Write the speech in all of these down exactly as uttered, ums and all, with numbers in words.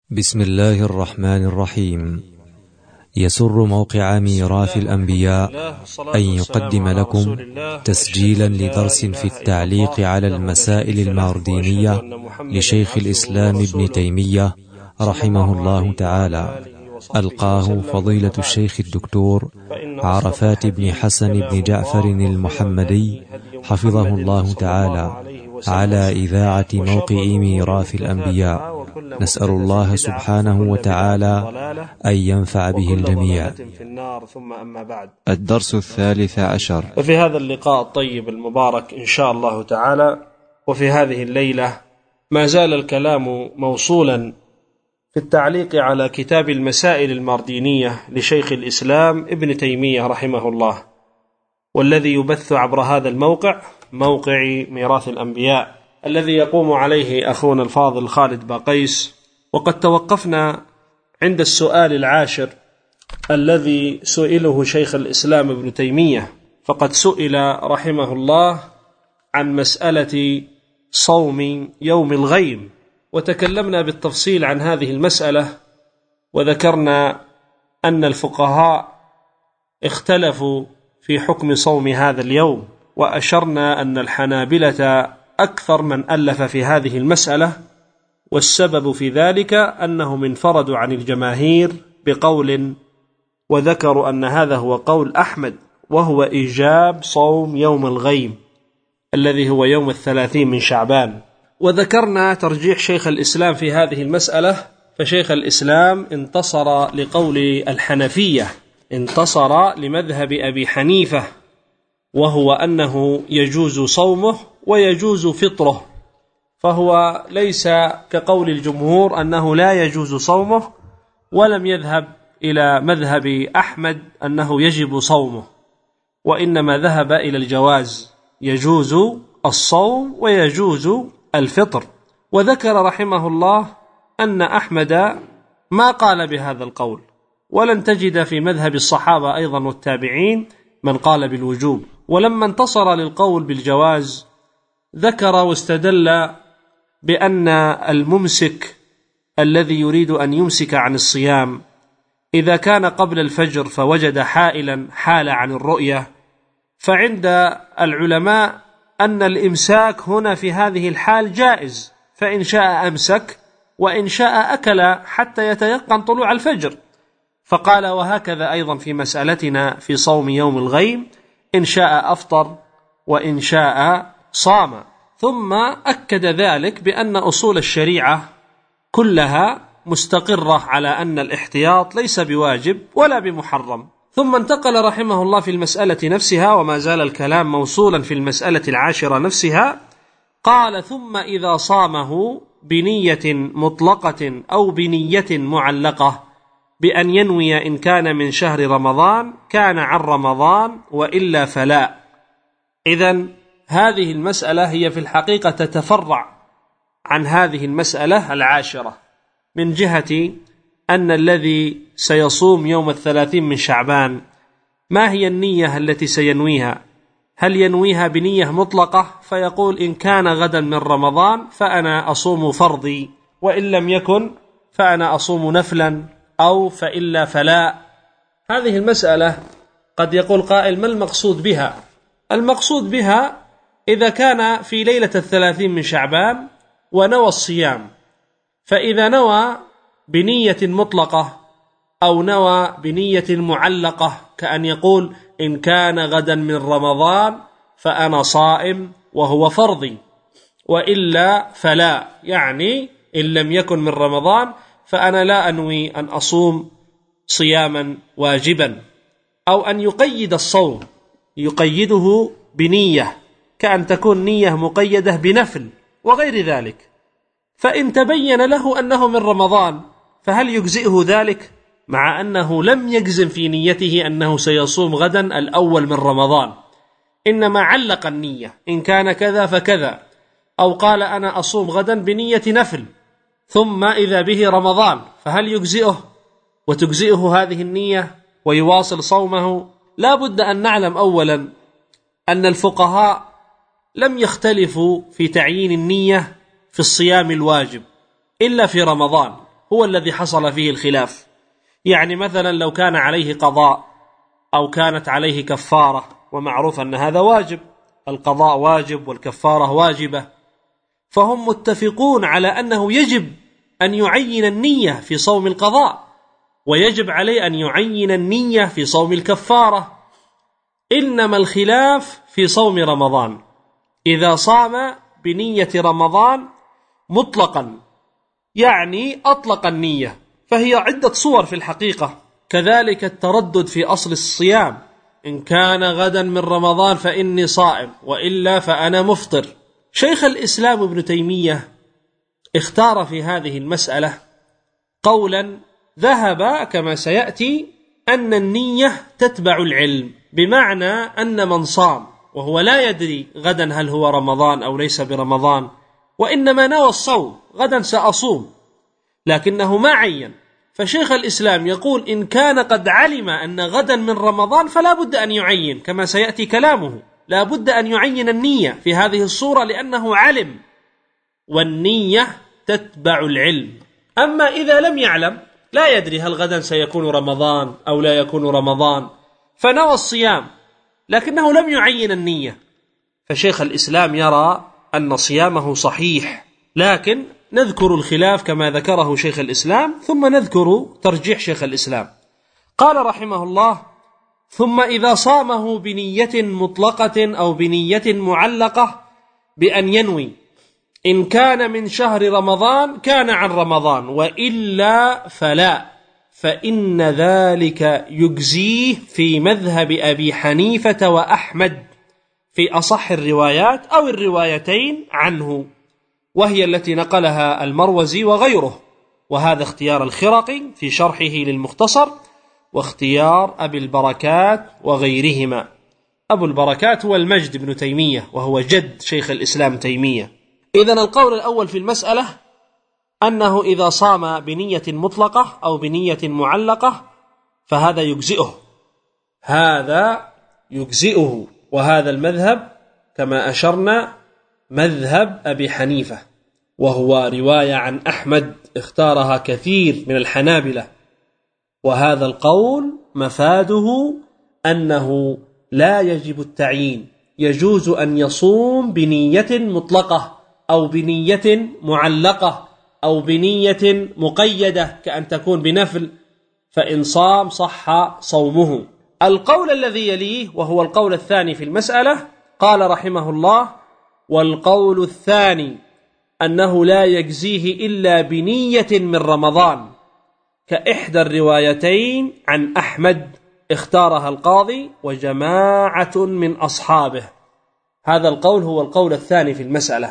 بسم الله الرحمن الرحيم. يسر موقع ميراث الأنبياء أن يقدم لكم تسجيلا لدرس في التعليق على المسائل الماردينية لشيخ الإسلام ابن تيمية رحمه الله تعالى، ألقاه فضيلة الشيخ الدكتور عرفات بن حسن بن جعفر المحمدي حفظه الله تعالى على إذاعة موقع ميراث الأنبياء. نسأل الله سبحانه وتعالى أن ينفع به الجميع. الدرس الثالث عشر. وفي هذا اللقاء الطيب المبارك إن شاء الله تعالى، وفي هذه الليلة، ما زال الكلام موصولا في التعليق على كتاب المسائل الماردينية لشيخ الإسلام ابن تيمية رحمه الله، والذي يبث عبر هذا الموقع، موقع ميراث الأنبياء، الذي يقوم عليه أخونا الفاضل خالد باقيس. وقد توقفنا عند السؤال العاشر الذي سئله شيخ الإسلام ابن تيمية، فقد سئل رحمه الله عن مسألة صوم يوم الغيم، وتكلمنا بالتفصيل عن هذه المسألة، وذكرنا أن الفقهاء اختلفوا في حكم صوم هذا اليوم، وأشرنا أن الحنابلة أكثر من ألف في هذه المسألة، والسبب في ذلك أنهم انفردوا عن الجماهير بقول، وذكروا أن هذا هو قول أحمد، وهو إيجاب صوم يوم الغيم الذي هو يوم الثلاثين من شعبان. وذكرنا ترجيح شيخ الإسلام في هذه المسألة، فشيخ الإسلام انتصر لقول الحنفية، انتصر لمذهب أبي حنيفة، وهو أنه يجوز صومه ويجوز فطره، فهو ليس كقول الجمهور أنه لا يجوز صومه، ولم يذهب إلى مذهب أحمد أنه يجب صومه، وإنما ذهب إلى الجواز، يجوز الصوم ويجوز الفطر. وذكر رحمه الله أن أحمد ما قال بهذا القول، ولن تجد في مذهب الصحابة أيضا والتابعين من قال بالوجوب. ولما انتصر للقول بالجواز ذكر واستدل بأن الممسك الذي يريد أن يمسك عن الصيام إذا كان قبل الفجر فوجد حائلا حال عن الرؤية، فعند العلماء أن الإمساك هنا في هذه الحال جائز، فإن شاء أمسك وإن شاء أكل حتى يتيقن طلوع الفجر. فقال وهكذا أيضا في مسألتنا في صوم يوم الغيم، إن شاء أفطر وإن شاء صام. ثم أكد ذلك بأن أصول الشريعة كلها مستقرة على أن الاحتياط ليس بواجب ولا بمحرم. ثم انتقل رحمه الله في المسألة نفسها، وما زال الكلام موصولا في المسألة العاشرة نفسها. قال ثم إذا صامه بنية مطلقة أو بنية معلقة بأن ينوي إن كان من شهر رمضان كان عن رمضان، وإلا فلا. إذن هذه المسألة هي في الحقيقة تتفرع عن هذه المسألة العاشرة، من جهة أن الذي سيصوم يوم الثلاثين من شعبان ما هي النية التي سينويها؟ هل ينويها بنية مطلقة فيقول إن كان غدا من رمضان فأنا أصوم فرضي، وإن لم يكن فأنا أصوم نفلا، أو فإلا فلا؟ هذه المسألة قد يقول قائل ما المقصود بها؟ المقصود بها إذا كان في ليلة الثلاثين من شعبان ونوى الصيام، فإذا نوى بنية مطلقة أو نوى بنية معلقة كأن يقول إن كان غدا من رمضان فأنا صائم وهو فرضي، وإلا فلا، يعني إن لم يكن من رمضان فأنا لا أنوي أن أصوم صياما واجبا. أو أن يقيد الصوم، يقيده بنية كأن تكون نية مقيدة بنفل وغير ذلك، فإن تبين له أنه من رمضان فهل يجزئه ذلك؟ مع أنه لم يجزم في نيته أنه سيصوم غدا الأول من رمضان، إنما علق النية إن كان كذا فكذا، أو قال أنا أصوم غدا بنية نفل، ثم إذا به رمضان، فهل يجزئه وتجزئه هذه النية ويواصل صومه؟ لا بد أن نعلم أولا أن الفقهاء لم يختلفوا في تعيين النية في الصيام الواجب إلا في رمضان، هو الذي حصل فيه الخلاف. يعني مثلا لو كان عليه قضاء أو كانت عليه كفارة، ومعروف أن هذا واجب، القضاء واجب والكفارة واجبة، فهم متفقون على أنه يجب أن يعين النية في صوم القضاء، ويجب عليه أن يعين النية في صوم الكفارة. إنما الخلاف في صوم رمضان، إذا صام بنية رمضان مطلقا، يعني أطلق النية، فهي عدة صور في الحقيقة. كذلك التردد في أصل الصيام، إن كان غدا من رمضان فإني صائم وإلا فأنا مفطر. شيخ الإسلام ابن تيمية اختار في هذه المسألة قولا ذهب كما سيأتي أن النية تتبع العلم، بمعنى أن من صام وهو لا يدري غدا هل هو رمضان أو ليس برمضان، وإنما نوى الصوم، غدا سأصوم، لكنه ما عين، فشيخ الإسلام يقول إن كان قد علم أن غدا من رمضان فلا بد أن يعين، كما سيأتي كلامه، لا بد أن يعين النية في هذه الصورة لأنه علم، والنية تتبع العلم. أما إذا لم يعلم، لا يدري هل غدا سيكون رمضان أو لا يكون رمضان، فنوى الصيام لكنه لم يعين النية، فشيخ الإسلام يرى أن صيامه صحيح. لكن نذكر الخلاف كما ذكره شيخ الإسلام، ثم نذكر ترجيح شيخ الإسلام. قال رحمه الله: ثم إذا صامه بنية مطلقة أو بنية معلقة بأن ينوي، إن كان من شهر رمضان كان عن رمضان، وإلا فلا، فإن ذلك يجزيه في مذهب أبي حنيفة وأحمد في أصح الروايات أو الروايتين عنه، وهي التي نقلها المروزي وغيره، وهذا اختيار الخرقي في شرحه للمختصر، واختيار أبي البركات وغيرهما. أبو البركات هو المجد بن تيمية، وهو جد شيخ الإسلام تيمية. إذن القول الأول في المسألة أنه إذا صام بنية مطلقة أو بنية معلقة فهذا يجزئه، هذا يجزئه، وهذا المذهب كما أشرنا مذهب أبي حنيفة، وهو رواية عن أحمد اختارها كثير من الحنابلة. وهذا القول مفاده أنه لا يجب التعيين، يجوز أن يصوم بنية مطلقة أو بنية معلقة أو بنية مقيدة كأن تكون بنفل، فإن صام صح صومه. القول الذي يليه وهو القول الثاني في المسألة، قال رحمه الله: والقول الثاني أنه لا يجزيه إلا بنية من رمضان، كإحدى الروايتين عن أحمد اختارها القاضي وجماعة من أصحابه. هذا القول هو القول الثاني في المسألة،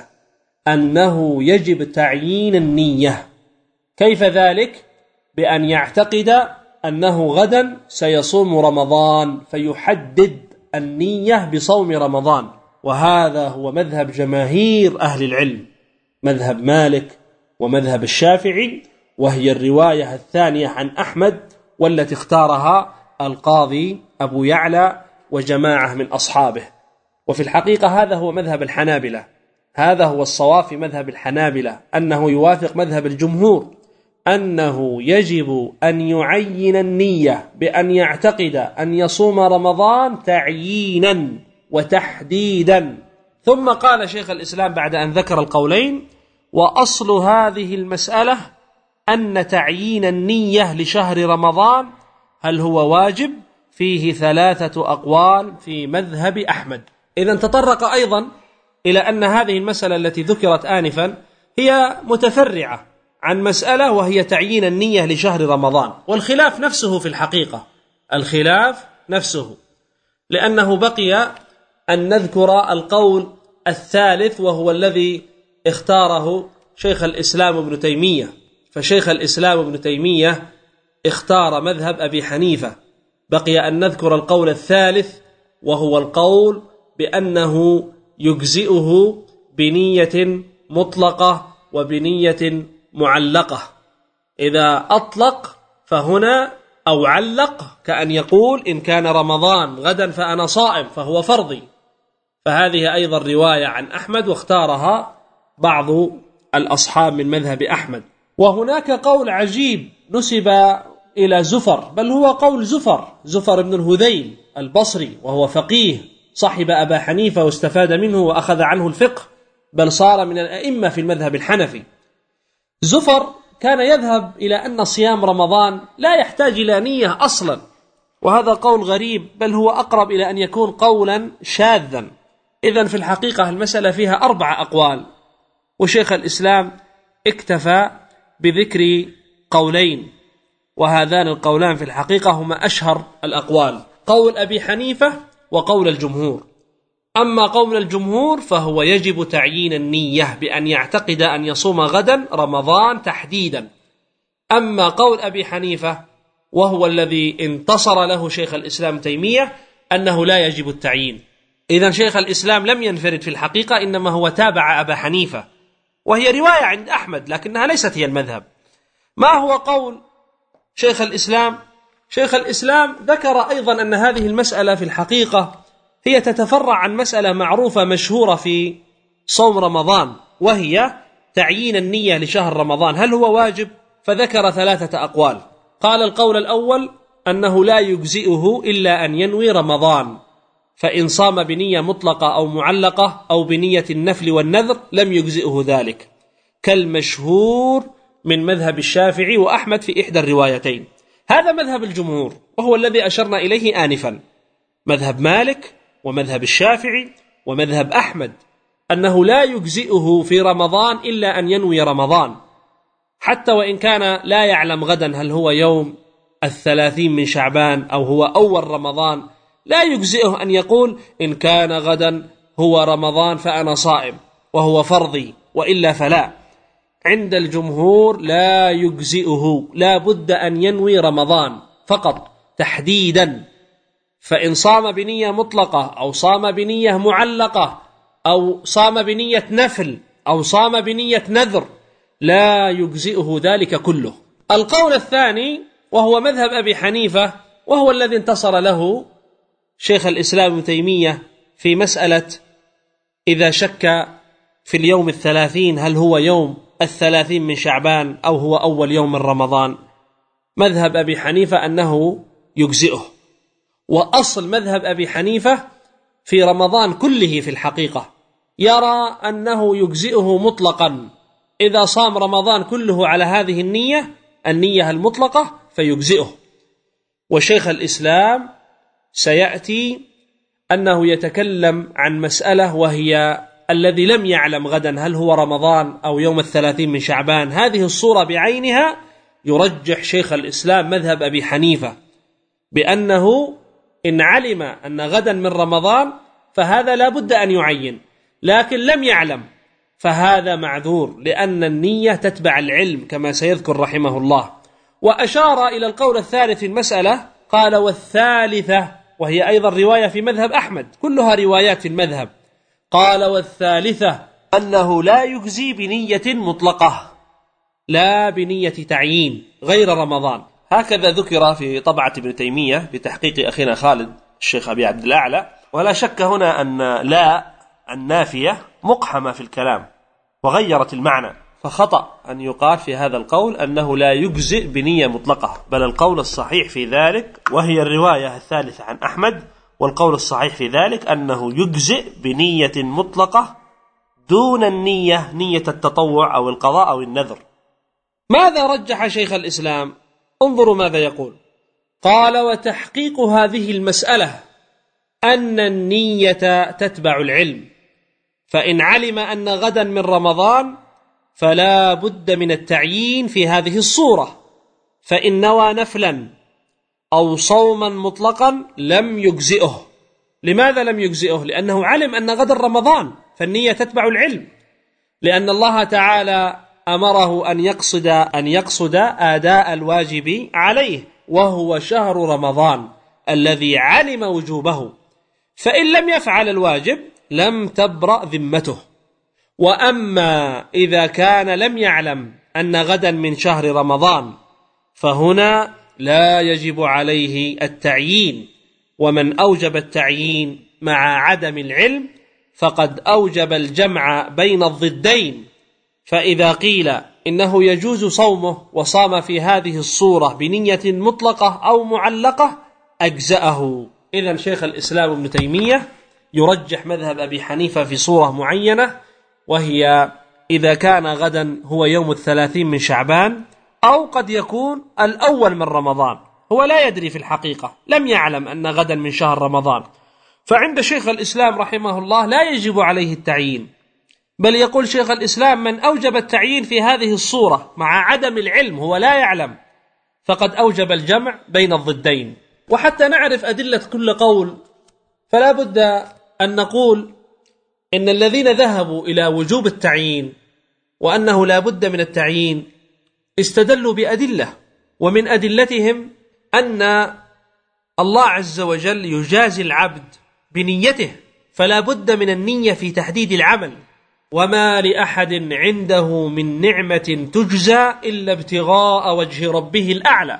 أنه يجب تعيين النية. كيف ذلك؟ بأن يعتقد أنه غدا سيصوم رمضان فيحدد النية بصوم رمضان، وهذا هو مذهب جماهير أهل العلم، مذهب مالك ومذهب الشافعي، وهي الرواية الثانية عن أحمد والتي اختارها القاضي أبو يعلى وجماعة من أصحابه. وفي الحقيقة هذا هو مذهب الحنابلة، هذا هو الصواب في مذهب الحنابلة، أنه يوافق مذهب الجمهور، أنه يجب أن يعين النية بأن يعتقد أن يصوم رمضان تعيينا وتحديدا. ثم قال شيخ الإسلام بعد أن ذكر القولين: وأصل هذه المسألة أن تعيين النية لشهر رمضان هل هو واجب؟ فيه ثلاثة أقوال في مذهب أحمد. إذن تطرق أيضا إلى أن هذه المسألة التي ذكرت آنفا هي متفرعة عن مسألة وهي تعيين النية لشهر رمضان، والخلاف نفسه في الحقيقة، الخلاف نفسه، لأنه بقي أن نذكر القول الثالث وهو الذي اختاره شيخ الإسلام ابن تيمية. فشيخ الإسلام ابن تيمية اختار مذهب أبي حنيفة، بقي أن نذكر القول الثالث وهو القول بأنه يجزئه بنية مطلقة وبنية معلقة. إذا أطلق فهنا أو علق كأن يقول إن كان رمضان غدا فأنا صائم فهو فرضي، فهذه أيضا رواية عن أحمد واختارها بعض الأصحاب من مذهب أحمد. وهناك قول عجيب نسب إلى زفر، بل هو قول زفر زفر بن الهذيل البصري، وهو فقيه صحب أبا حنيفة واستفاد منه وأخذ عنه الفقه، بل صار من الأئمة في المذهب الحنفي. زفر كان يذهب إلى أن صيام رمضان لا يحتاج إلى نية أصلا، وهذا قول غريب، بل هو أقرب إلى أن يكون قولا شاذا. إذن في الحقيقة المسألة فيها أربع أقوال، وشيخ الإسلام اكتفى بذكر قولين، وهذان القولان في الحقيقة هما أشهر الأقوال، قول أبي حنيفة وقول الجمهور. أما قول الجمهور فهو يجب تعيين النية بأن يعتقد أن يصوم غدا رمضان تحديدا. أما قول أبي حنيفة وهو الذي انتصر له شيخ الإسلام تيمية أنه لا يجب التعيين. إذن شيخ الإسلام لم ينفرد في الحقيقة، إنما هو تابع أبا حنيفة، وهي رواية عند أحمد لكنها ليست هي المذهب. ما هو قول شيخ الإسلام؟ شيخ الإسلام ذكر أيضا أن هذه المسألة في الحقيقة هي تتفرع عن مسألة معروفة مشهورة في صوم رمضان، وهي تعيين النية لشهر رمضان، هل هو واجب؟ فذكر ثلاثة أقوال. قال القول الأول أنه لا يجزئه إلا أن ينوي رمضان، فإن صام بنية مطلقة أو معلقة أو بنية النفل والنذر لم يجزئه ذلك، كالمشهور من مذهب الشافعي وأحمد في إحدى الروايتين. هذا مذهب الجمهور، وهو الذي أشرنا إليه آنفا، مذهب مالك ومذهب الشافعي ومذهب أحمد، أنه لا يجزئه في رمضان إلا أن ينوي رمضان، حتى وإن كان لا يعلم غدا هل هو يوم الثلاثين من شعبان أو هو أول رمضان، لا يجزئه أن يقول إن كان غدا هو رمضان فأنا صائم وهو فرضي، وإلا فلا. عند الجمهور لا يجزئه، لا بد أن ينوي رمضان فقط تحديدا، فإن صام بنية مطلقة أو صام بنية معلقة أو صام بنية نفل أو صام بنية نذر لا يجزئه ذلك كله. القول الثاني وهو مذهب أبي حنيفة، وهو الذي انتصر له شيخ الإسلام ابن تيمية في مسألة إذا شك في اليوم الثلاثين هل هو يوم الثلاثين من شعبان أو هو أول يوم من رمضان. مذهب أبي حنيفة أنه يجزئه، وأصل مذهب أبي حنيفة في رمضان كله في الحقيقة يرى أنه يجزئه مطلقا، إذا صام رمضان كله على هذه النية النية المطلقة فيجزئه. وشيخ الإسلام سيأتي أنه يتكلم عن مسألة، وهي الذي لم يعلم غدا هل هو رمضان أو يوم الثلاثين من شعبان، هذه الصورة بعينها يرجح شيخ الإسلام مذهب أبي حنيفة بأنه إن علم أن غدا من رمضان فهذا لا بد أن يعين، لكن لم يعلم فهذا معذور، لأن النية تتبع العلم كما سيذكر رحمه الله. وأشار إلى القول الثالث في المسألة، قال والثالثة، وهي أيضا رواية في مذهب أحمد، كلها روايات في المذهب. قال والثالثة أنه لا يجزي بنية مطلقة، لا بنية تعيين غير رمضان. هكذا ذكر في طبعة ابن تيمية بتحقيق أخينا خالد الشيخ أبي عبد الأعلى. ولا شك هنا أن لا النافية مقحمة في الكلام وغيرت المعنى، فخطأ أن يقال في هذا القول أنه لا يجزئ بنية مطلقة، بل القول الصحيح في ذلك، وهي الرواية الثالثة عن أحمد، والقول الصحيح في ذلك أنه يجزئ بنية مطلقة دون النية نية التطوع أو القضاء أو النذر. ماذا رجح شيخ الإسلام؟ انظروا ماذا يقول. قال وتحقيق هذه المسألة أن النية تتبع العلم، فإن علم أن غدا من رمضان فلا بد من التعيين في هذه الصورة، فإن نوى نفلا أو صوما مطلقا لم يجزئه. لماذا لم يجزئه؟ لأنه علم أن غدا رمضان، فالنية تتبع العلم، لأن الله تعالى أمره أن يقصد أن يقصد أداء الواجب عليه، وهو شهر رمضان الذي علم وجوبه، فإن لم يفعل الواجب لم تبرأ ذمته. وأما إذا كان لم يعلم أن غدا من شهر رمضان فهنا لا يجب عليه التعيين، ومن أوجب التعيين مع عدم العلم فقد أوجب الجمع بين الضدين. فإذا قيل إنه يجوز صومه وصام في هذه الصورة بنية مطلقة أو معلقة أجزأه. إذن شيخ الإسلام ابن تيمية يرجح مذهب أبي حنيفة في صورة معينة، وهي إذا كان غدا هو يوم الثلاثين من شعبان أو قد يكون الأول من رمضان، هو لا يدري في الحقيقة، لم يعلم أن غدا من شهر رمضان، فعند شيخ الإسلام رحمه الله لا يجب عليه التعيين، بل يقول شيخ الإسلام من أوجب التعيين في هذه الصورة مع عدم العلم، هو لا يعلم، فقد أوجب الجمع بين الضدين. وحتى نعرف أدلة كل قول فلا بد أن نقول إن الذين ذهبوا إلى وجوب التعيين وأنه لا بد من التعيين استدلوا بأدلة، ومن أدلتهم أن الله عز وجل يجازي العبد بنيته، فلا بد من النية في تحديد العمل، وما لأحد عنده من نعمة تجزى إلا ابتغاء وجه ربه الأعلى.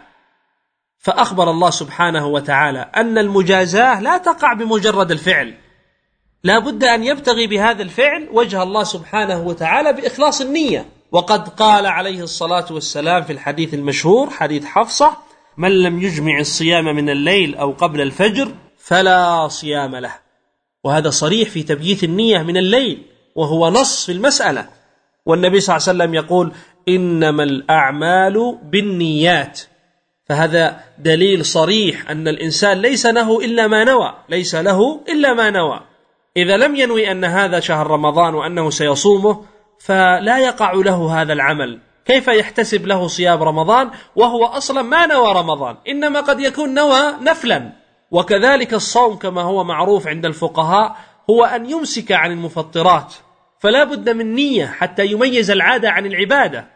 فأخبر الله سبحانه وتعالى أن المجازاة لا تقع بمجرد الفعل، لا بد أن يبتغي بهذا الفعل وجه الله سبحانه وتعالى بإخلاص النية. وقد قال عليه الصلاة والسلام في الحديث المشهور حديث حفصة: من لم يجمع الصيام من الليل أو قبل الفجر فلا صيام له. وهذا صريح في تبييت النية من الليل، وهو نص في المسألة. والنبي صلى الله عليه وسلم يقول: إنما الأعمال بالنيات، فهذا دليل صريح أن الإنسان ليس له إلا ما نوى، ليس له إلا ما نوى. إذا لم ينوي أن هذا شهر رمضان وأنه سيصومه فلا يقع له هذا العمل. كيف يحتسب له صيام رمضان وهو أصلا ما نوى رمضان؟ إنما قد يكون نوى نفلا. وكذلك الصوم كما هو معروف عند الفقهاء هو أن يمسك عن المفطرات، فلا بد من نية حتى يميز العادة عن العبادة.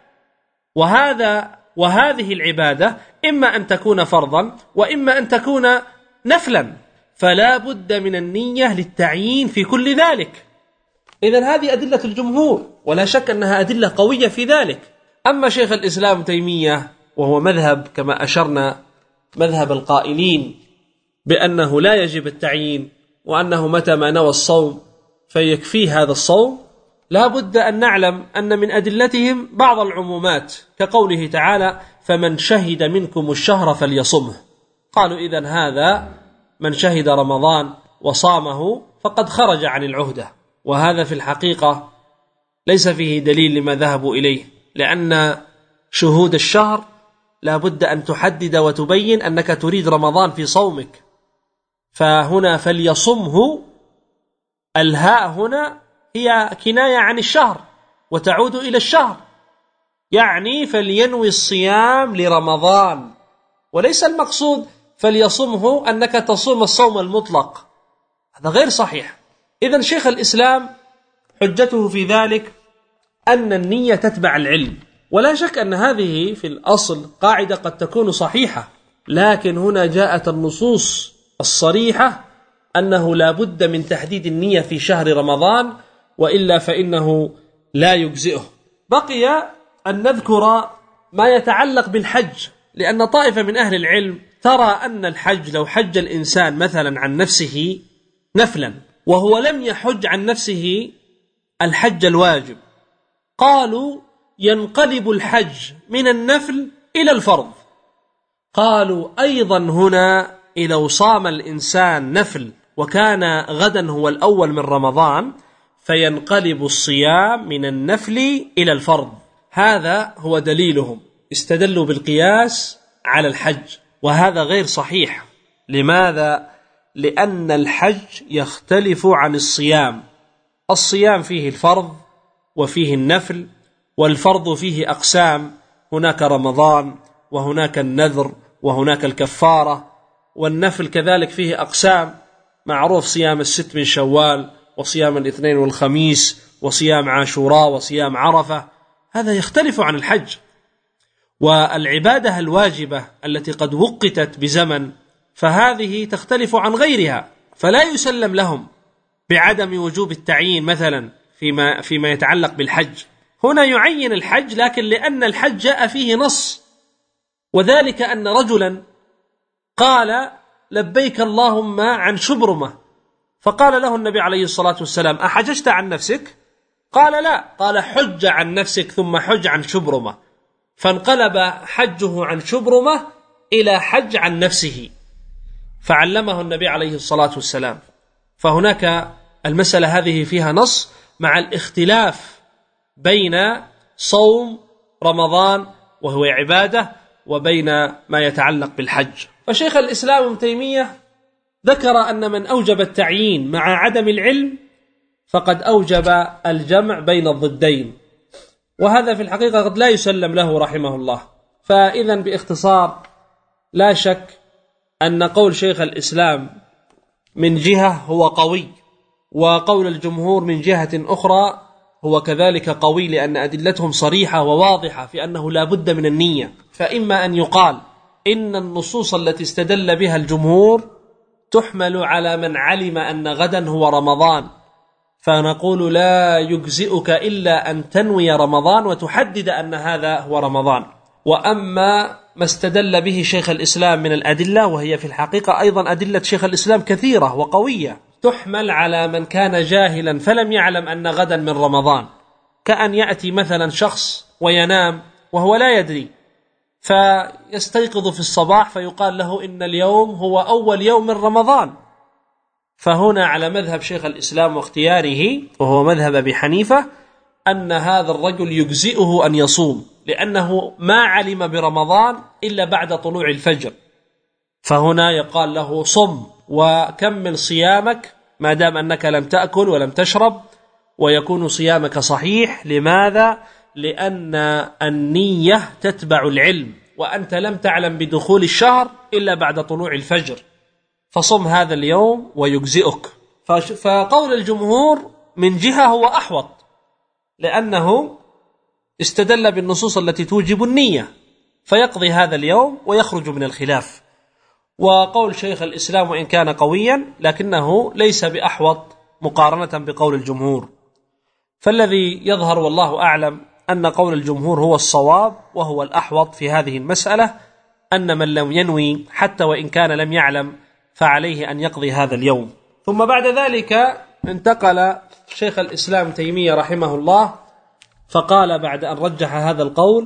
وهذا وهذه العبادة إما أن تكون فرضا وإما أن تكون نفلا، فلا بد من النية للتعيين في كل ذلك. إذن هذه أدلة الجمهور، ولا شك أنها أدلة قوية في ذلك. أما شيخ الإسلام تيمية وهو مذهب كما أشرنا مذهب القائلين بأنه لا يجب التعيين، وأنه متى ما نوى الصوم فيكفيه هذا الصوم، لا بد أن نعلم أن من أدلتهم بعض العمومات، كقوله تعالى: فمن شهد منكم الشهر فليصمه. قالوا إذن هذا من شهد رمضان وصامه فقد خرج عن العهدة، وهذا في الحقيقة ليس فيه دليل لما ذهبوا إليه، لأن شهود الشهر لا بد أن تحدد وتبين أنك تريد رمضان في صومك. فهنا فليصمه، الهاء هنا هي كناية عن الشهر وتعود إلى الشهر، يعني فلينوي الصيام لرمضان، وليس المقصود فليصمه أنك تصوم الصوم المطلق، هذا غير صحيح. إذن شيخ الإسلام حجته في ذلك أن النية تتبع العلم، ولا شك أن هذه في الأصل قاعدة قد تكون صحيحة، لكن هنا جاءت النصوص الصريحة أنه لا بد من تحديد النية في شهر رمضان، وإلا فإنه لا يجزئه. بقي أن نذكر ما يتعلق بالحج، لأن طائفة من أهل العلم ترى أن الحج لو حج الإنسان مثلا عن نفسه نفلا وهو لم يحج عن نفسه الحج الواجب، قالوا ينقلب الحج من النفل إلى الفرض. قالوا أيضا هنا إذا صام الإنسان نفل وكان غدا هو الأول من رمضان فينقلب الصيام من النفل إلى الفرض. هذا هو دليلهم، استدلوا بالقياس على الحج، وهذا غير صحيح. لماذا؟ لأن الحج يختلف عن الصيام. الصيام فيه الفرض وفيه النفل، والفرض فيه أقسام، هناك رمضان وهناك النذر وهناك الكفارة، والنفل كذلك فيه أقسام، معروف صيام الست من شوال وصيام الاثنين والخميس وصيام عاشوراء وصيام عرفة، هذا يختلف عن الحج. والعبادة الواجبة التي قد وقتت بزمن فهذه تختلف عن غيرها، فلا يسلم لهم بعدم وجوب التعيين مثلا فيما, فيما يتعلق بالحج. هنا يعين الحج، لكن لأن الحج جاء فيه نص، وذلك أن رجلا قال لبيك اللهم عن شبرمة، فقال له النبي عليه الصلاة والسلام: أحججت عن نفسك؟ قال لا، قال حج عن نفسك ثم حج عن شبرمة، فانقلب حجه عن شبرمة إلى حج عن نفسه، فعلمه النبي عليه الصلاة والسلام. فهناك المسألة هذه فيها نص مع الاختلاف بين صوم رمضان وهو عبادة وبين ما يتعلق بالحج. فشيخ الإسلام ابن تيمية ذكر أن من أوجب التعيين مع عدم العلم فقد أوجب الجمع بين الضدين، وهذا في الحقيقة قد لا يسلم له رحمه الله. فإذا باختصار لا شك أن قول شيخ الإسلام من جهة هو قوي، وقول الجمهور من جهة أخرى هو كذلك قوي، لأن أدلتهم صريحة وواضحة في أنه لا بد من النية. فإما أن يقال إن النصوص التي استدل بها الجمهور تحمل على من علم أن غدا هو رمضان، فنقول لا يجزئك إلا أن تنوي رمضان وتحدد أن هذا هو رمضان. وأما ما استدل به شيخ الإسلام من الأدلة، وهي في الحقيقة أيضا أدلة شيخ الإسلام كثيرة وقوية، تحمل على من كان جاهلا فلم يعلم أن غدا من رمضان، كأن يأتي مثلا شخص وينام وهو لا يدري، فيستيقظ في الصباح فيقال له إن اليوم هو أول يوم من رمضان. فهنا على مذهب شيخ الإسلام واختياره، وهو مذهب أبي حنيفة، أن هذا الرجل يجزئه أن يصوم، لأنه ما علم برمضان إلا بعد طلوع الفجر، فهنا يقال له صم وكمل صيامك ما دام أنك لم تأكل ولم تشرب، ويكون صيامك صحيح. لماذا؟ لأن النية تتبع العلم، وأنت لم تعلم بدخول الشهر إلا بعد طلوع الفجر، فصم هذا اليوم ويجزئك. فقول الجمهور من جهة هو أحوط، لأنه استدل بالنصوص التي توجب النية، فيقضي هذا اليوم ويخرج من الخلاف. وقول شيخ الإسلام وإن كان قويا لكنه ليس بأحوط مقارنة بقول الجمهور. فالذي يظهر والله أعلم أن قول الجمهور هو الصواب وهو الأحوط في هذه المسألة، أن من لم ينوي حتى وإن كان لم يعلم فعليه أن يقضي هذا اليوم. ثم بعد ذلك انتقل شيخ الإسلام تيمية رحمه الله فقال بعد أن رجح هذا القول: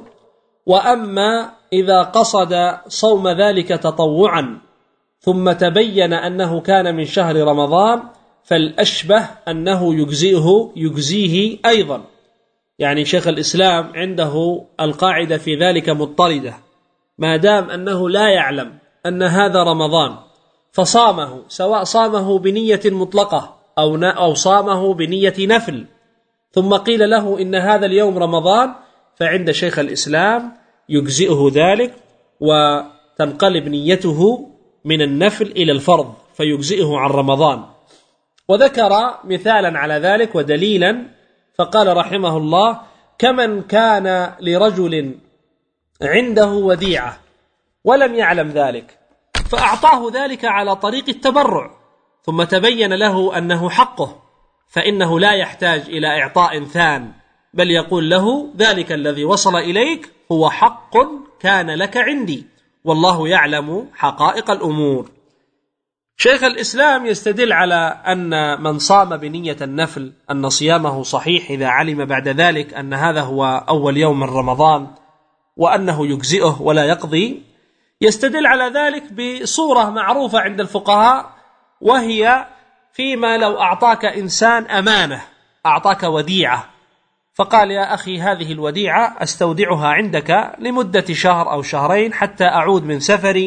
وأما إذا قصد صوم ذلك تطوعا ثم تبين أنه كان من شهر رمضان فالأشبه أنه يجزئه يجزيه أيضا. يعني شيخ الإسلام عنده القاعدة في ذلك مضطردة، ما دام أنه لا يعلم أن هذا رمضان فصامه، سواء صامه بنية مطلقة أو أو صامه بنية نفل، ثم قيل له إن هذا اليوم رمضان، فعند شيخ الإسلام يجزئه ذلك وتنقلب نيته من النفل إلى الفرض فيجزئه عن رمضان. وذكر مثالا على ذلك ودليلا، فقال رحمه الله: كمن كان لرجل عنده وديعة ولم يعلم ذلك فأعطاه ذلك على طريق التبرع، ثم تبين له أنه حقه، فإنه لا يحتاج إلى إعطاء ثان، بل يقول له: ذلك الذي وصل إليك هو حق كان لك عندي، والله يعلم حقائق الأمور. شيخ الإسلام يستدل على أن من صام بنية النفل أن صيامه صحيح إذا علم بعد ذلك أن هذا هو أول يوم من رمضان، وأنه يجزئه ولا يقضي. يستدل على ذلك بصورة معروفة عند الفقهاء، وهي فيما لو أعطاك إنسان أمانة، أعطاك وديعة، فقال: يا أخي هذه الوديعة أستودعها عندك لمدة شهر أو شهرين حتى أعود من سفري.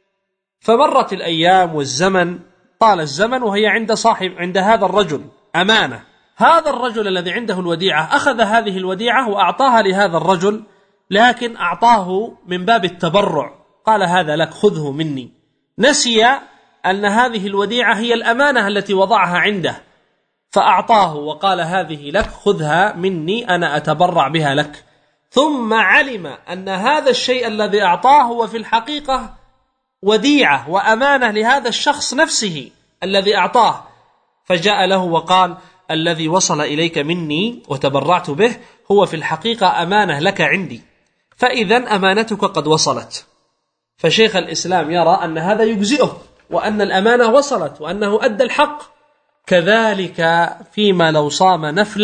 فمرت الأيام والزمن، طال الزمن وهي عند صاحب عند هذا الرجل أمانة. هذا الرجل الذي عنده الوديعة أخذ هذه الوديعة وأعطاها لهذا الرجل، لكن أعطاه من باب التبرع، قال: هذا لك، خذه مني. نسي أن هذه الوديعة هي الأمانة التي وضعها عنده، فأعطاه وقال: هذه لك، خذها مني، أنا أتبرع بها لك. ثم علم أن هذا الشيء الذي أعطاه هو في الحقيقة وديعة وأمانة لهذا الشخص نفسه الذي أعطاه، فجاء له وقال: الذي وصل إليك مني وتبرعت به هو في الحقيقة أمانة لك عندي، فإذن أمانتك قد وصلت. فشيخ الإسلام يرى أن هذا يجزئه، وأن الأمانة وصلت، وأنه أدى الحق. كذلك فيما لو صام نفلا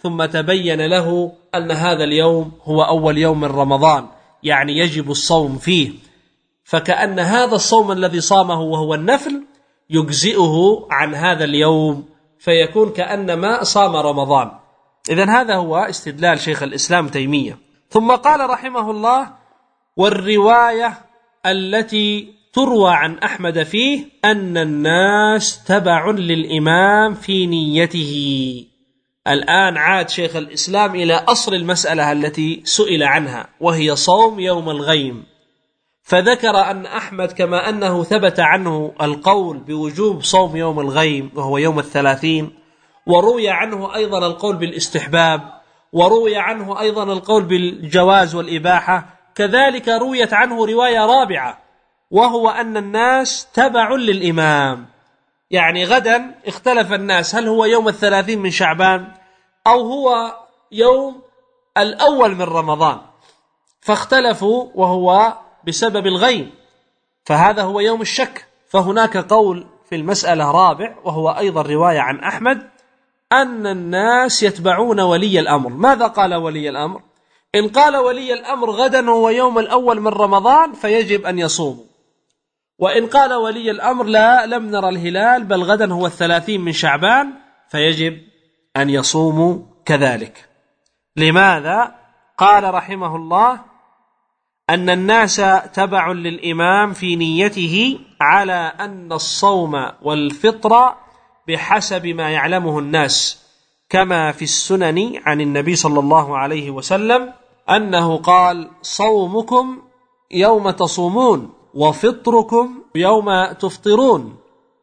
ثم تبين له أن هذا اليوم هو أول يوم من رمضان، يعني يجب الصوم فيه، فكأن هذا الصوم الذي صامه وهو النفل يجزئه عن هذا اليوم، فيكون كأنما صام رمضان. إذن هذا هو استدلال شيخ الإسلام تيمية. ثم قال رحمه الله: والرواية التي تروى عن أحمد فيه أن الناس تبع للإمام في نيته. الآن عاد شيخ الإسلام إلى أصل المسألة التي سئل عنها، وهي صوم يوم الغيم، فذكر أن أحمد كما أنه ثبت عنه القول بوجوب صوم يوم الغيم وهو يوم الثلاثين، وروي عنه أيضا القول بالاستحباب، وروي عنه أيضا القول بالجواز والإباحة، كذلك رويت عنه رواية رابعة وهو أن الناس تبع للإمام. يعني غدا اختلف الناس هل هو يوم الثلاثين من شعبان أو هو يوم الأول من رمضان، فاختلفوا وهو بسبب الغيم، فهذا هو يوم الشك. فهناك قول في المسألة رابع وهو أيضا رواية عن أحمد أن الناس يتبعون ولي الأمر. ماذا قال ولي الأمر؟ إن قال ولي الأمر غدا هو يوم الأول من رمضان فيجب أن يصوموا، وإن قال ولي الأمر لا لم نرى الهلال بل غدا هو الثلاثين من شعبان فيجب أن يصوموا كذلك. لماذا؟ قال رحمه الله: أن الناس تبع للإمام في نيته على أن الصوم والفطر بحسب ما يعلمه الناس، كما في السنن عن النبي صلى الله عليه وسلم أنه قال: صومكم يوم تصومون، وفطركم يوم تفطرون،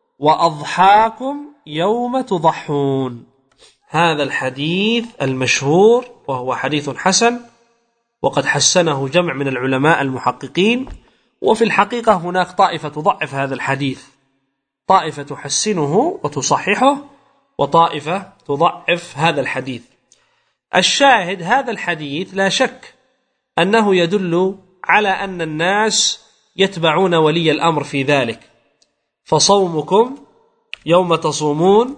وأضحاكم يوم تضحون. هذا الحديث المشهور وهو حديث حسن، وقد حسنه جمع من العلماء المحققين، وفي الحقيقة هناك طائفة تضعف هذا الحديث، طائفة تحسنه وتصححه، وطائفة تضعف هذا الحديث. الشاهد هذا الحديث لا شك أنه يدل على أن الناس يتبعون ولي الأمر في ذلك، فصومكم يوم تصومون،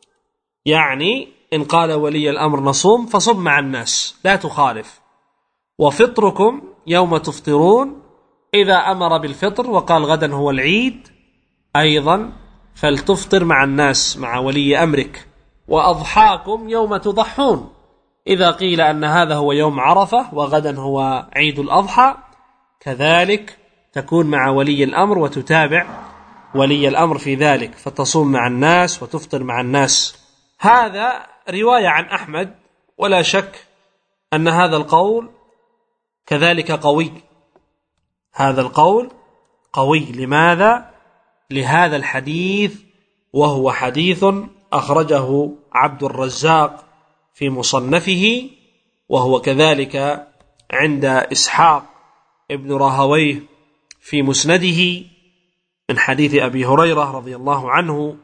يعني إن قال ولي الأمر نصوم فصم مع الناس لا تخالف، وفطركم يوم تفطرون، إذا أمر بالفطر وقال غدا هو العيد أيضا فلتفطر مع الناس مع ولي أمرك، وأضحاكم يوم تضحون، إذا قيل أن هذا هو يوم عرفة وغدا هو عيد الأضحى كذلك تكون مع ولي الأمر وتتابع ولي الأمر في ذلك، فتصوم مع الناس وتفطر مع الناس. هذا رواية عن أحمد، ولا شك أن هذا القول كذلك قوي، هذا القول قوي. لماذا؟ لهذا الحديث وهو حديث أخرجه عبد الرزاق في مصنفه، وهو كذلك عند إسحاق ابن راهويه في مسنده من حديث أبي هريرة رضي الله عنه.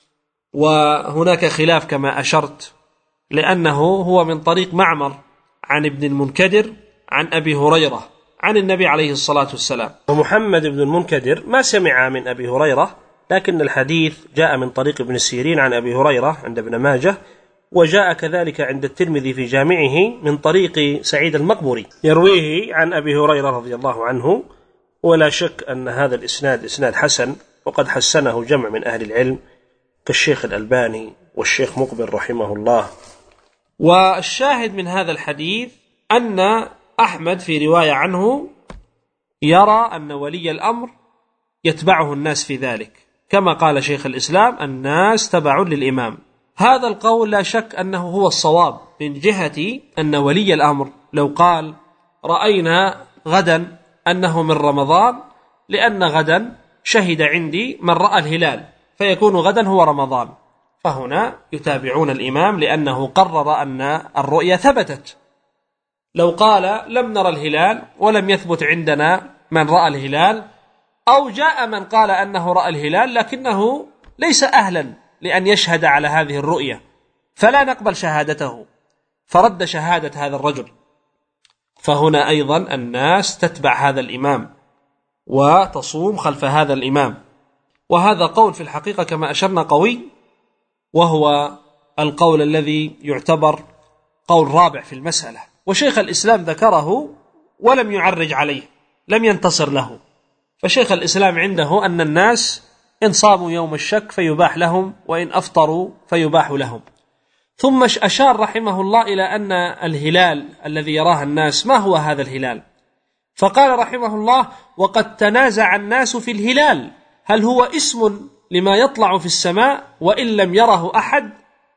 وهناك خلاف كما أشرت، لأنه هو من طريق معمر عن ابن المنكدر عن أبي هريرة عن النبي عليه الصلاة والسلام، ومحمد بن المنكدر ما سمع من أبي هريرة، لكن الحديث جاء من طريق ابن السيرين عن أبي هريرة عند ابن ماجه، وجاء كذلك عند الترمذي في جامعه من طريق سعيد المقبري يرويه عن أبي هريرة رضي الله عنه. ولا شك أن هذا الإسناد إسناد حسن، وقد حسنه جمع من أهل العلم كالشيخ الألباني والشيخ مقبل رحمه الله. والشاهد من هذا الحديث أن أحمد في رواية عنه يرى أن ولي الأمر يتبعه الناس في ذلك، كما قال شيخ الإسلام: الناس تبع للإمام. هذا القول لا شك أنه هو الصواب من جهة أن ولي الأمر لو قال رأينا غدا أنه من رمضان، لأن غدا شهد عندي من رأى الهلال فيكون غدا هو رمضان، فهنا يتابعون الإمام لأنه قرر أن الرؤية ثبتت. لو قال لم نرى الهلال ولم يثبت عندنا من رأى الهلال، أو جاء من قال أنه رأى الهلال لكنه ليس أهلا لأن يشهد على هذه الرؤية، فلا نقبل شهادته، فرد شهادة هذا الرجل، فهنا أيضا الناس تتبع هذا الإمام وتصوم خلف هذا الإمام. وهذا قول في الحقيقة كما أشرنا قوي، وهو القول الذي يعتبر قول رابع في المسألة، وشيخ الإسلام ذكره ولم يعرج عليه، لم ينتصر له. فشيخ الإسلام عنده أن الناس إن صاموا يوم الشك فيباح لهم، وإن أفطروا فيباح لهم. ثم أشار رحمه الله إلى أن الهلال الذي يراه الناس ما هو هذا الهلال، فقال رحمه الله: وقد تنازع الناس في الهلال، هل هو اسم لما يطلع في السماء وإن لم يره أحد،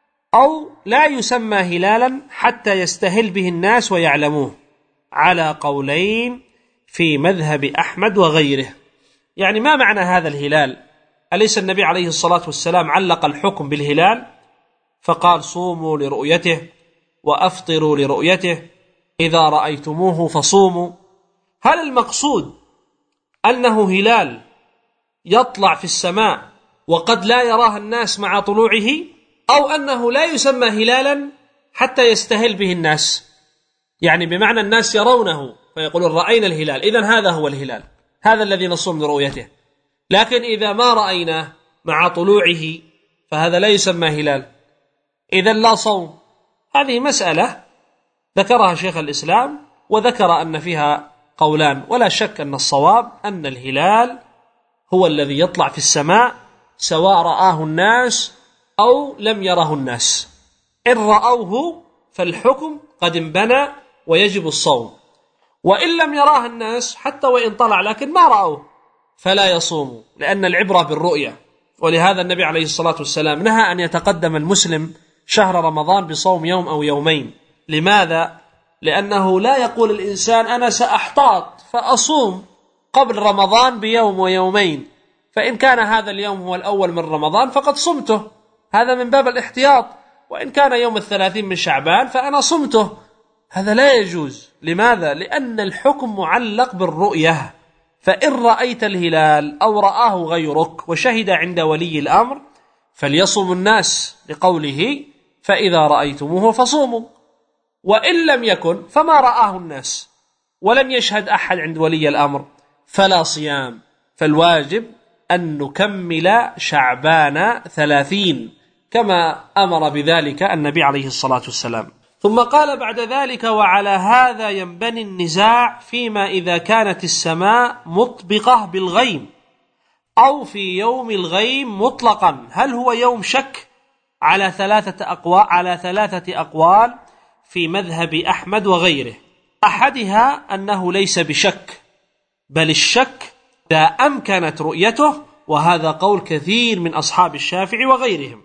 أو لا يسمى هلالا حتى يستهل به الناس ويعلموه، على قولين في مذهب أحمد وغيره. يعني ما معنى هذا الهلال؟ أليس النبي عليه الصلاة والسلام علق الحكم بالهلال فقال: صوموا لرؤيته وأفطروا لرؤيته، إذا رأيتموه فصوموا. هل المقصود أنه هلال يطلع في السماء وقد لا يراه الناس مع طلوعه، أو أنه لا يسمى هلالا حتى يستهل به الناس؟ يعني بمعنى الناس يرونه فيقولون رأينا الهلال، إذن هذا هو الهلال، هذا الذي نصوم لرؤيته. لكن إذا ما رأيناه مع طلوعه فهذا لا يسمى هلال، إذن لا صوم. هذه مسألة ذكرها شيخ الإسلام، وذكر أن فيها قولان، ولا شك أن الصواب أن الهلال هو الذي يطلع في السماء سواء رآه الناس أو لم يره الناس. إن رأوه فالحكم قد انبنى ويجب الصوم، وإن لم يراه الناس حتى وإن طلع لكن ما رأوه فلا يصوموا، لأن العبرة بالرؤية. ولهذا النبي عليه الصلاة والسلام نهى أن يتقدم المسلم شهر رمضان بصوم يوم أو يومين. لماذا؟ لأنه لا يقول الإنسان أنا سأحتاط فأصوم قبل رمضان بيوم ويومين، فإن كان هذا اليوم هو الأول من رمضان فقد صمته، هذا من باب الاحتياط، وإن كان يوم الثلاثين من شعبان فأنا صمته، هذا لا يجوز. لماذا؟ لأن الحكم معلق بالرؤية، فإن رأيت الهلال أو رآه غيرك وشهد عند ولي الأمر فليصوم الناس، لقوله فإذا رأيتموه فصوموا. وإن لم يكن فما رآه الناس ولم يشهد أحد عند ولي الأمر فلا صيام، فالواجب أن نكمل شعبان ثلاثين كما أمر بذلك النبي عليه الصلاة والسلام. ثم قال بعد ذلك: وعلى هذا ينبني النزاع فيما إذا كانت السماء مطبقة بالغيم أو في يوم الغيم مطلقا، هل هو يوم شك؟ على ثلاثة أقوال على ثلاثة أقوال في مذهب أحمد وغيره. أحدها أنه ليس بشك، بل الشك إذا أمكنت رؤيته، وهذا قول كثير من أصحاب الشافعي وغيرهم.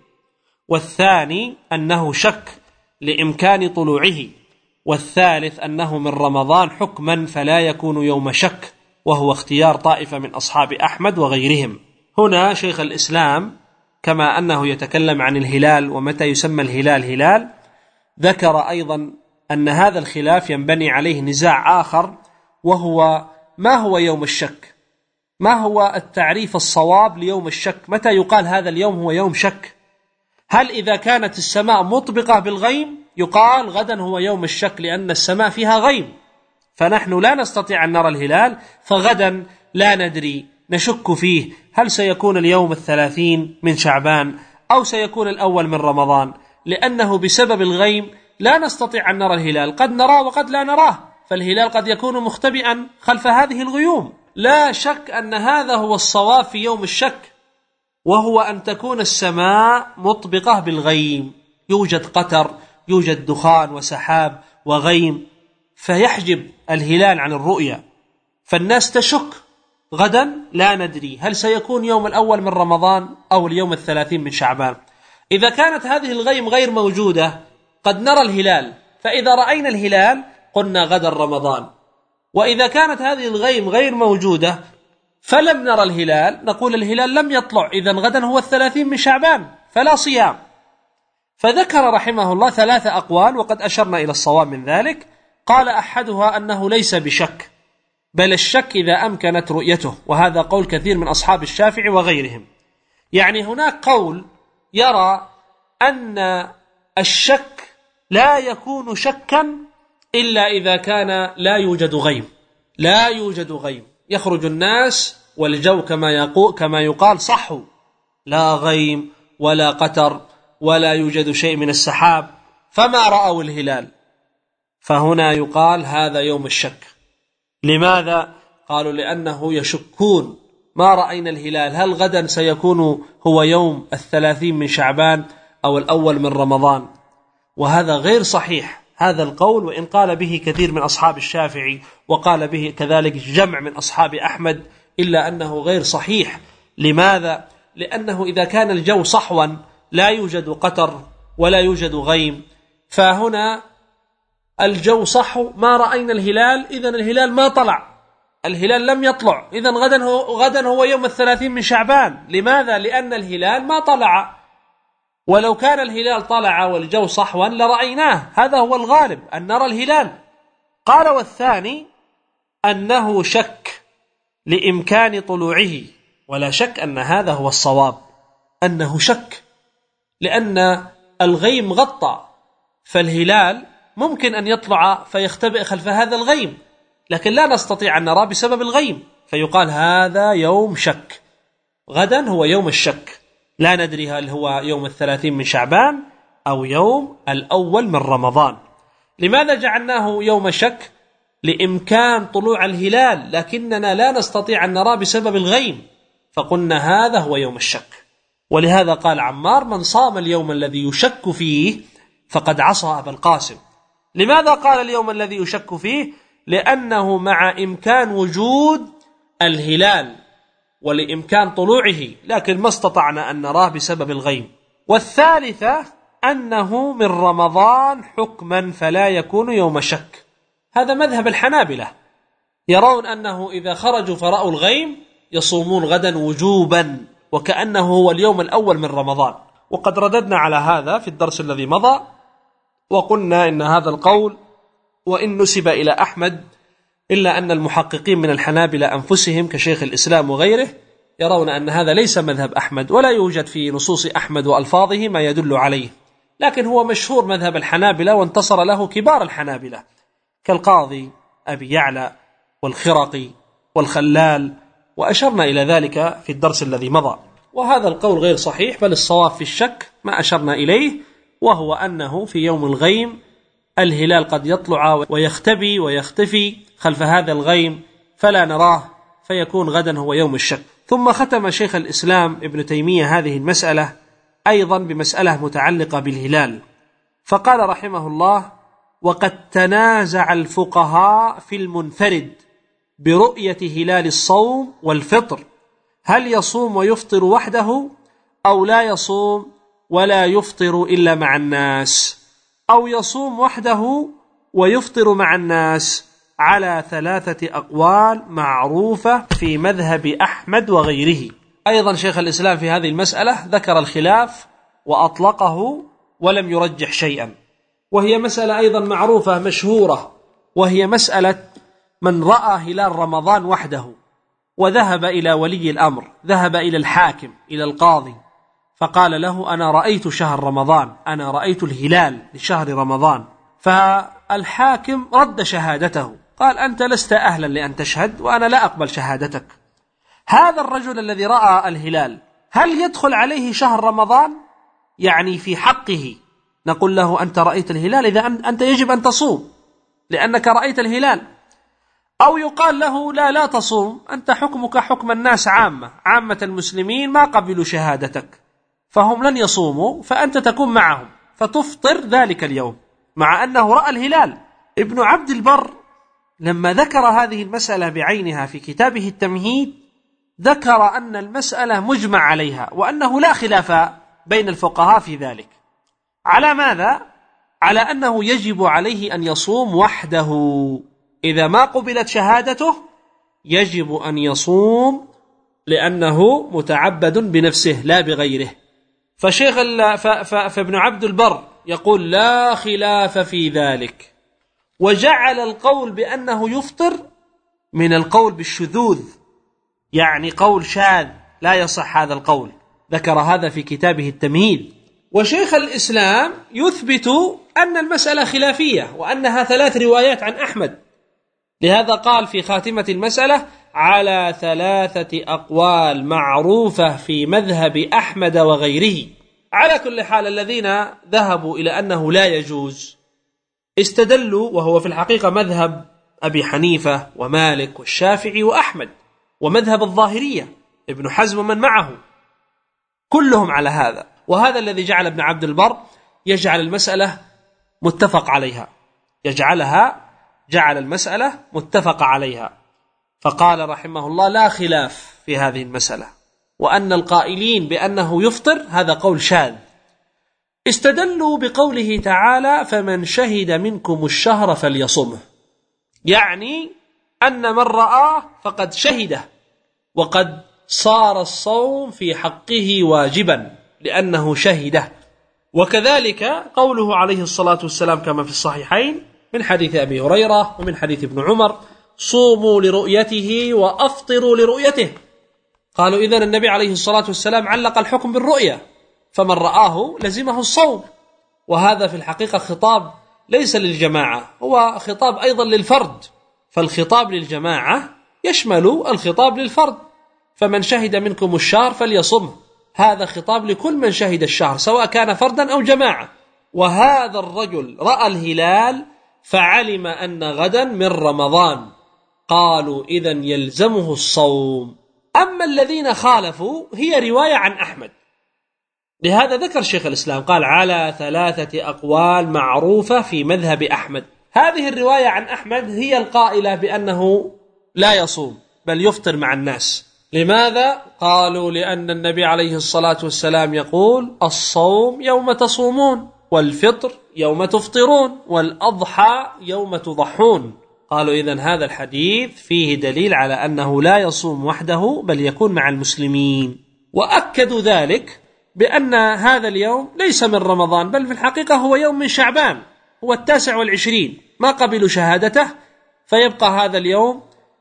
والثاني أنه شك لإمكان طلوعه. والثالث أنه من رمضان حكما فلا يكون يوم شك، وهو اختيار طائفة من أصحاب أحمد وغيرهم. هنا شيخ الإسلام كما أنه يتكلم عن الهلال ومتى يسمى الهلال هلال، ذكر أيضا أن هذا الخلاف ينبني عليه نزاع آخر، وهو ما هو يوم الشك؟ ما هو التعريف الصواب ليوم الشك؟ متى يقال هذا اليوم هو يوم شك؟ هل إذا كانت السماء مطبقة بالغيم يقال غدا هو يوم الشك لأن السماء فيها غيم، فنحن لا نستطيع أن نرى الهلال، فغدا لا ندري، نشك فيه هل سيكون اليوم الثلاثين من شعبان أو سيكون الأول من رمضان، لأنه بسبب الغيم لا نستطيع أن نرى الهلال، قد نراه وقد لا نراه، فالهلال قد يكون مختبئا خلف هذه الغيوم. لا شك أن هذا هو الصواب في يوم الشك، وهو أن تكون السماء مطبقة بالغيم، يوجد قطر، يوجد دخان وسحاب وغيم، فيحجب الهلال عن الرؤية، فالناس تشك غدا لا ندري هل سيكون يوم الأول من رمضان أو اليوم الثلاثين من شعبان. إذا كانت هذه الغيم غير موجودة قد نرى الهلال، فإذا رأينا الهلال قلنا غدا رمضان. وإذا كانت هذه الغيم غير موجودة فلم نرى الهلال نقول الهلال لم يطلع، إذن غدا هو الثلاثين من شعبان فلا صيام. فذكر رحمه الله ثلاثة أقوال، وقد أشرنا إلى الصواب من ذلك. قال أحدها أنه ليس بشك، بل الشك إذا أمكنت رؤيته، وهذا قول كثير من أصحاب الشافعي وغيرهم. يعني هناك قول يرى أن الشك لا يكون شكا إلا إذا كان لا يوجد غيم، لا يوجد غيم، يخرج الناس والجو كما يقول كما يقال صحو، لا غيم ولا قطر ولا يوجد شيء من السحاب، فما رأوا الهلال، فهنا يقال هذا يوم الشك. لماذا؟ قالوا لأنه يشكون، ما رأينا الهلال، هل غدا سيكون هو يوم الثلاثين من شعبان أو الأول من رمضان؟ وهذا غير صحيح هذا القول، وإن قال به كثير من أصحاب الشافعي وقال به كذلك جمع من أصحاب أحمد، إلا أنه غير صحيح. لماذا؟ لأنه إذا كان الجو صحوا لا يوجد قطر ولا يوجد غيم، فهنا الجو صحو ما رأينا الهلال، إذن الهلال ما طلع، الهلال لم يطلع، إذن غدا هو, غدا هو يوم الثلاثين من شعبان. لماذا؟ لأن الهلال ما طلع، ولو كان الهلال طلع والجو صحوا لرأيناه، هذا هو الغالب أن نرى الهلال. قال والثاني أنه شك لإمكان طلوعه، ولا شك أن هذا هو الصواب، أنه شك لأن الغيم غطى، فالهلال ممكن أن يطلع فيختبئ خلف هذا الغيم، لكن لا نستطيع أن نرى بسبب الغيم، فيقال هذا يوم شك، غدا هو يوم الشك، لا ندري هل هو يوم الثلاثين من شعبان أو يوم الأول من رمضان. لماذا جعلناه يوم شك؟ لإمكان طلوع الهلال، لكننا لا نستطيع أن نرى بسبب الغيم، فقلنا هذا هو يوم الشك. ولهذا قال عمار: من صام اليوم الذي يشك فيه فقد عصى أبا القاسم. لماذا قال اليوم الذي يشك فيه؟ لأنه مع إمكان وجود الهلال ولإمكان طلوعه، لكن ما استطعنا أن نراه بسبب الغيم. والثالثة أنه من رمضان حكما فلا يكون يوم شك، هذا مذهب الحنابلة، يرون أنه إذا خرجوا فرأوا الغيم يصومون غدا وجوبا وكأنه هو اليوم الأول من رمضان. وقد رددنا على هذا في الدرس الذي مضى، وقلنا إن هذا القول وإن نسب إلى أحمد، إلا أن المحققين من الحنابلة أنفسهم كشيخ الإسلام وغيره يرون أن هذا ليس مذهب أحمد، ولا يوجد في نصوص أحمد وألفاظه ما يدل عليه، لكن هو مشهور مذهب الحنابلة وانتصر له كبار الحنابلة كالقاضي أبي يعلى والخرقي والخلال، وأشرنا إلى ذلك في الدرس الذي مضى. وهذا القول غير صحيح، بل الصواب في الشك ما أشرنا إليه، وهو أنه في يوم الغيم الهلال قد يطلع ويختبي ويختفي خلف هذا الغيم فلا نراه، فيكون غدا هو يوم الشك. ثم ختم شيخ الإسلام ابن تيمية هذه المسألة أيضا بمسألة متعلقة بالهلال، فقال رحمه الله: وقد تنازع الفقهاء في المنفرد برؤية هلال الصوم والفطر، هل يصوم ويفطر وحده أو لا يصوم ولا يفطر إلا مع الناس، أو يصوم وحده ويفطر مع الناس، على ثلاثة أقوال معروفة في مذهب أحمد وغيره. أيضا شيخ الإسلام في هذه المسألة ذكر الخلاف وأطلقه ولم يرجح شيئا، وهي مسألة أيضا معروفة مشهورة، وهي مسألة من رأى هلال رمضان وحده وذهب إلى ولي الأمر، ذهب إلى الحاكم إلى القاضي فقال له: أنا رأيت شهر رمضان، أنا رأيت الهلال لشهر رمضان، فالحاكم رد شهادته، قال: أنت لست أهلا لأن تشهد وأنا لا أقبل شهادتك. هذا الرجل الذي رأى الهلال هل يدخل عليه شهر رمضان؟ يعني في حقه نقول له: أنت رأيت الهلال، إذا أنت يجب أن تصوم لأنك رأيت الهلال، أو يقال له: لا لا تصوم، أنت حكمك حكم الناس عامة، عامة المسلمين ما قبلوا شهادتك فهم لن يصوموا، فأنت تكون معهم فتفطر ذلك اليوم، مع أنه رأى الهلال. ابن عبد البر لما ذكر هذه المسألة بعينها في كتابه التمهيد ذكر أن المسألة مجمع عليها، وأنه لا خلاف بين الفقهاء في ذلك. على ماذا؟ على أنه يجب عليه أن يصوم وحده، إذا ما قبلت شهادته يجب أن يصوم لأنه متعبد بنفسه لا بغيره. فشيخ فابن عبد البر يقول: لا خلاف في ذلك، وجعل القول بأنه يفطر من القول بالشذوذ، يعني قول شاذ لا يصح هذا القول، ذكر هذا في كتابه التمهيد. وشيخ الإسلام يثبت أن المسألة خلافية وأنها ثلاث روايات عن أحمد، لهذا قال في خاتمة المسألة: على ثلاثة أقوال معروفة في مذهب أحمد وغيره. على كل حال الذين ذهبوا إلى أنه لا يجوز استدلوا، وهو في الحقيقة مذهب أبي حنيفة ومالك والشافعي وأحمد ومذهب الظاهرية ابن حزم ومن معه، كلهم على هذا. وهذا الذي جعل ابن عبد البر يجعل المسألة متفق عليها، يجعلها جعل المسألة متفق عليها، فقال رحمه الله: لا خلاف في هذه المسألة، وأن القائلين بأنه يفطر هذا قول شاذ. استدلوا بقوله تعالى: فمن شهد منكم الشهر فليصمه، يعني أن من رآه فقد شهده، وقد صار الصوم في حقه واجبا لأنه شهده. وكذلك قوله عليه الصلاة والسلام كما في الصحيحين من حديث أبي هريرة ومن حديث ابن عمر: صوموا لرؤيته وأفطروا لرؤيته. قالوا إذن النبي عليه الصلاة والسلام علق الحكم بالرؤية، فمن رآه لزمه الصوم. وهذا في الحقيقة خطاب ليس للجماعة، هو خطاب أيضا للفرد، فالخطاب للجماعة يشمل الخطاب للفرد. فمن شهد منكم الشهر فليصمه، هذا خطاب لكل من شهد الشهر سواء كان فردا أو جماعة. وهذا الرجل رأى الهلال فعلم أن غدا من رمضان، قالوا إذن يلزمه الصوم. أما الذين خالفوا هي رواية عن أحمد، لهذا ذكر شيخ الإسلام قال: على ثلاثة أقوال معروفة في مذهب أحمد. هذه الرواية عن أحمد هي القائلة بأنه لا يصوم بل يفطر مع الناس. لماذا؟ قالوا: لأن النبي عليه الصلاة والسلام يقول: الصوم يوم تصومون، والفطر يوم تفطرون، والأضحى يوم تضحون. قالوا إذن هذا الحديث فيه دليل على أنه لا يصوم وحده بل يكون مع المسلمين. وأكدوا ذلك بأن هذا اليوم ليس من رمضان، بل في الحقيقة هو يوم من شعبان، هو التاسع والعشرين، ما قبلوا شهادته، فيبقى هذا اليوم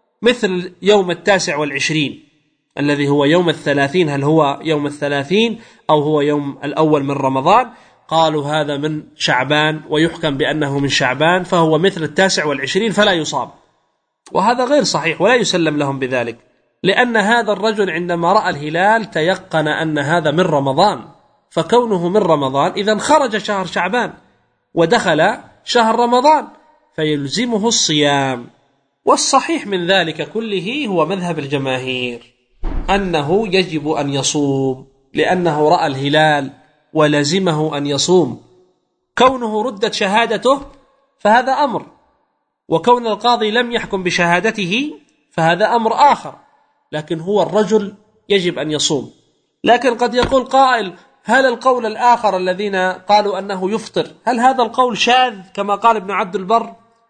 مثل يوم التاسع والعشرين الذي هو يوم الثلاثين. هل هو يوم الثلاثين أو هو يوم الأول من رمضان؟ قالوا هذا من شعبان ويحكم بأنه من شعبان، فهو مثل التاسع والعشرين فلا يصاب. وهذا غير صحيح ولا يسلم لهم بذلك، لأن هذا الرجل عندما رأى الهلال تيقن أن هذا من رمضان، فكونه من رمضان إذن خرج شهر شعبان ودخل شهر رمضان فيلزمه الصيام. والصحيح من ذلك كله هو مذهب الجماهير أنه يجب أن يصوم، لأنه رأى الهلال ولزمه أن يصوم. كونه ردت شهادته فهذا أمر، وكون القاضي لم يحكم بشهادته فهذا أمر آخر، لكن هو الرجل يجب أن يصوم. لكن قد يقول قائل: هل القول الآخر الذين قالوا أنه يفطر هل هذا القول شاذ كما قال ابن عبد البر؟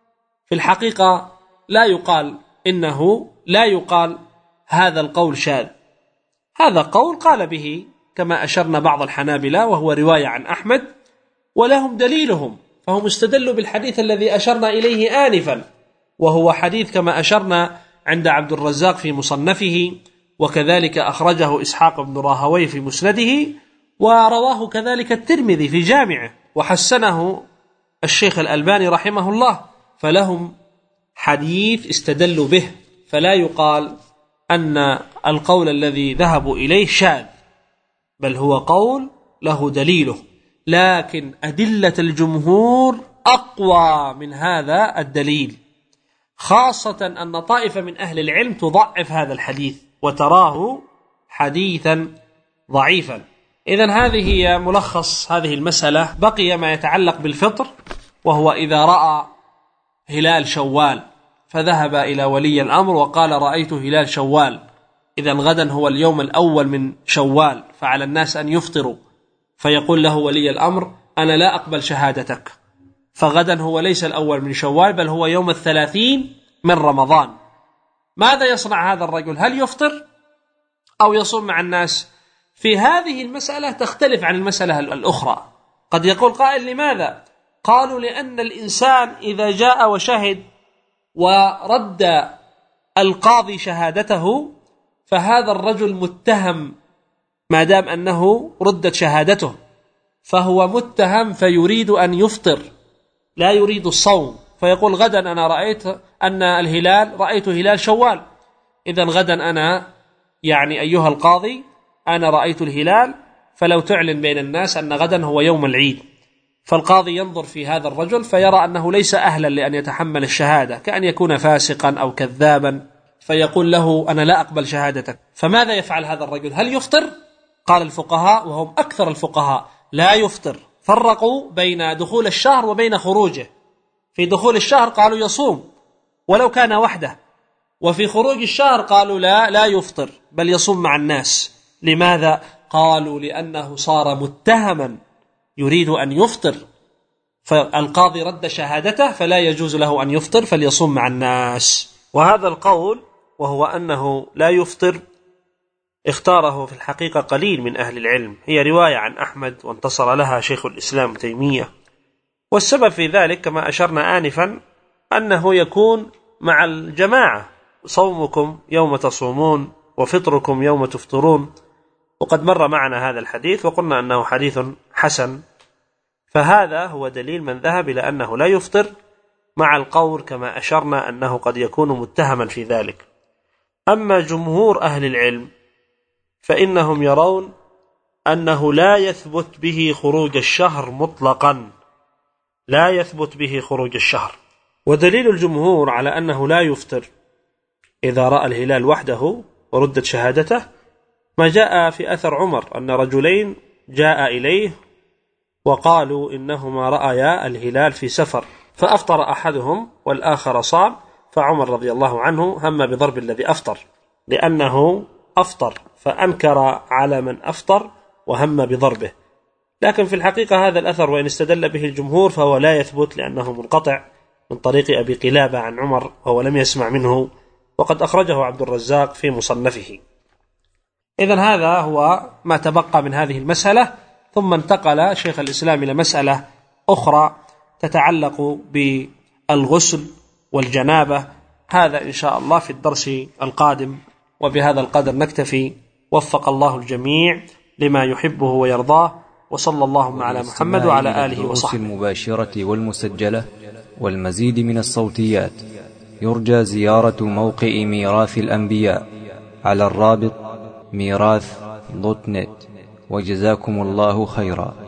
في الحقيقة لا يقال إنه لا يقال هذا القول شاذ، هذا قول قال به كما أشرنا بعض الحنابلة، وهو رواية عن أحمد ولهم دليلهم، فهم استدلوا بالحديث الذي أشرنا إليه آنفا، وهو حديث كما أشرنا عند عبد الرزاق في مصنفه، وكذلك أخرجه إسحاق بن راهويه في مسنده، ورواه كذلك الترمذي في جامعه، وحسنه الشيخ الألباني رحمه الله. فلهم حديث استدلوا به، فلا يقال أن القول الذي ذهبوا إليه شاذ، بل هو قول له دليله، لكن أدلة الجمهور أقوى من هذا الدليل، خاصة أن طائفة من أهل العلم تضعف هذا الحديث وتراه حديثا ضعيفا. إذن هذه هي ملخص هذه المسألة. بقي ما يتعلق بالفطر، وهو إذا رأى هلال شوال فذهب إلى ولي الأمر وقال: رأيت هلال شوال، إذن غدا هو اليوم الأول من شوال، فعلى الناس أن يفطروا، فيقول له ولي الأمر: أنا لا أقبل شهادتك، فغدا هو ليس الأول من شوال بل هو يوم الثلاثين من رمضان. ماذا يصنع هذا الرجل؟ هل يفطر أو يصوم مع الناس؟ في هذه المسألة تختلف عن المسألة الأخرى. قد يقول قائل: لماذا؟ قالوا: لأن الإنسان إذا جاء وشهد ورد القاضي شهادته فهذا الرجل متهم، ما دام أنه ردت شهادته فهو متهم، فيريد أن يفطر لا يريد الصوم، فيقول: غدا أنا رأيت أن الهلال رأيت هلال شوال، إذن غدا أنا يعني أيها القاضي أنا رأيت الهلال، فلو تعلن بين الناس أن غدا هو يوم العيد. فالقاضي ينظر في هذا الرجل فيرى أنه ليس أهلا لأن يتحمل الشهادة، كأن يكون فاسقا أو كذابا، فيقول له أنا لا أقبل شهادتك. فماذا يفعل هذا الرجل؟ هل يفطر؟ قال الفقهاء وهم أكثر الفقهاء لا يفطر، فرقوا بين دخول الشهر وبين خروجه. في دخول الشهر قالوا يصوم ولو كان وحده، وفي خروج الشهر قالوا لا لا يفطر بل يصوم مع الناس. لماذا؟ قالوا لأنه صار متهما يريد أن يفطر، فالقاضي رد شهادته فلا يجوز له أن يفطر فليصوم مع الناس. وهذا القول وهو أنه لا يفطر اختاره في الحقيقة قليل من أهل العلم، هي رواية عن أحمد وانتصر لها شيخ الإسلام تيمية. والسبب في ذلك كما أشرنا آنفا أنه يكون مع الجماعة، صومكم يوم تصومون وفطركم يوم تفطرون، وقد مر معنا هذا الحديث وقلنا أنه حديث حسن. فهذا هو دليل من ذهب إلى أنه لا يفطر، مع القول كما أشرنا أنه قد يكون متهما في ذلك. أما جمهور أهل العلم فإنهم يرون أنه لا يثبت به خروج الشهر مطلقا، لا يثبت به خروج الشهر. ودليل الجمهور على أنه لا يفطر إذا رأى الهلال وحده وردت شهادته ما جاء في أثر عمر أن رجلين جاء إليه وقالوا إنهما رأيا الهلال في سفر، فأفطر أحدهم والآخر صام، فعمر رضي الله عنه هم بضرب الذي أفطر لأنه أفطر، فأنكر على من أفطر وهم بضربه. لكن في الحقيقة هذا الأثر وإن استدل به الجمهور فهو لا يثبت لأنه منقطع من طريق أبي قلابة عن عمر وهو لم يسمع منه، وقد أخرجه عبد الرزاق في مصنفه. إذن هذا هو ما تبقى من هذه المسألة. ثم انتقل شيخ الإسلام إلى مسألة أخرى تتعلق بالغسل والجنابة، هذا إن شاء الله في الدرس القادم. وبهذا القدر نكتفي، وفق الله الجميع لما يحبه ويرضاه، وصلى اللهم على محمد وعلى آله وصحبه. المباشرة والمسجلة والمزيد من الصوتيات يرجى زيارة موقع ميراث الأنبياء على الرابط ميراث دوت نت، وجزاكم الله خيرا.